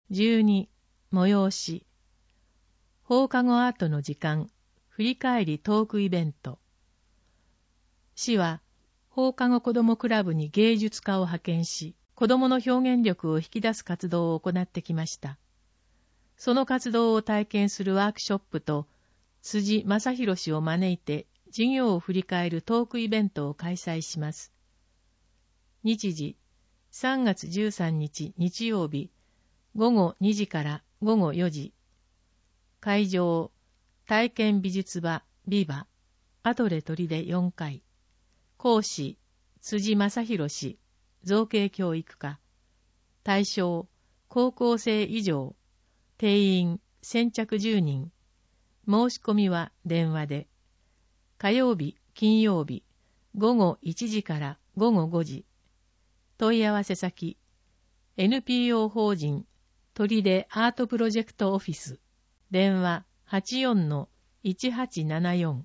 12、催し。放課後アートの時間、振り返りトークイベント。市は、放課後子どもクラブに芸術家を派遣し、子どもの表現力を引き出す活動を行ってきました。その活動を体験するワークショップと、辻正宏氏を招いて、授業を振り返るトークイベントを開催します。日時、3月13日日曜日、午後2時から午後4時。会場、体験美術場、ビバ、アトレ砦4階。講師、辻正宏氏、造形教育科。対象、高校生以上。定員、先着10人。申し込みは電話で。火曜日、金曜日、午後1時から午後5時。問い合わせ先、NPO 法人、砦アートプロジェクトオフィス。電話 84-1874。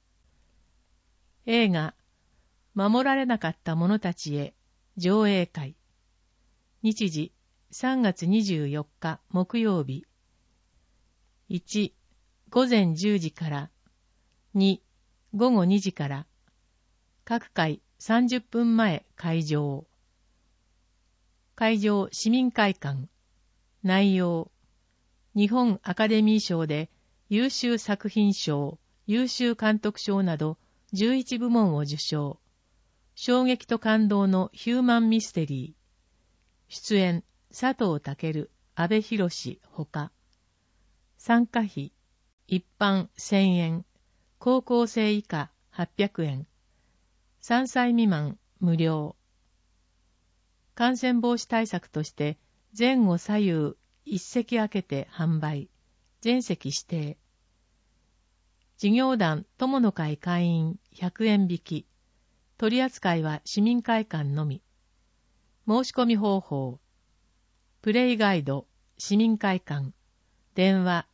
映画、守られなかった者たちへ、上映会。日時、3月24日木曜日。1、午前10時から。2、午後2時から。各回30分前会場。会場市民会館。内容。日本アカデミー賞で優秀作品賞、優秀監督賞など11部門を受賞。衝撃と感動のヒューマンミステリー。出演、佐藤健、阿部寛ほか。参加費、一般1000円、高校生以下800円。3歳未満無料。感染防止対策として前後左右一席空けて販売。全席指定。事業団友の会会員100円引き。取扱いは市民会館のみ。申し込み方法。プレイガイド市民会館。電話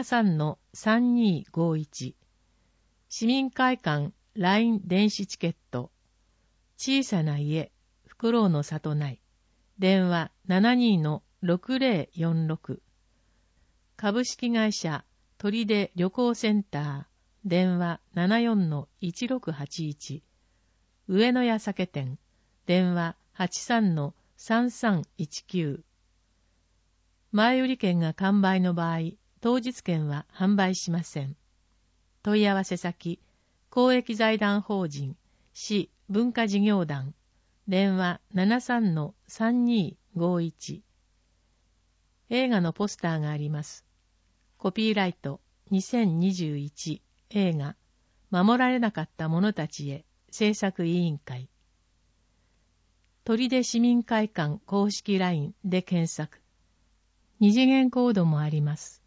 73-3251。市民会館 LINE 電子チケット。小さな家、フクロウの里内。電話 72-6046。株式会社砦旅行センター。電話 74-1681。上野屋酒店。電話 83-3319。前売り券が完売の場合、当日券は販売しません。問い合わせ先、公益財団法人、市文化事業団。電話 73-3251。映画のポスターがあります。コピーライト2021映画守られなかった者たちへ制作委員会。砦市民会館公式 LINE で検索。二次元コードもあります。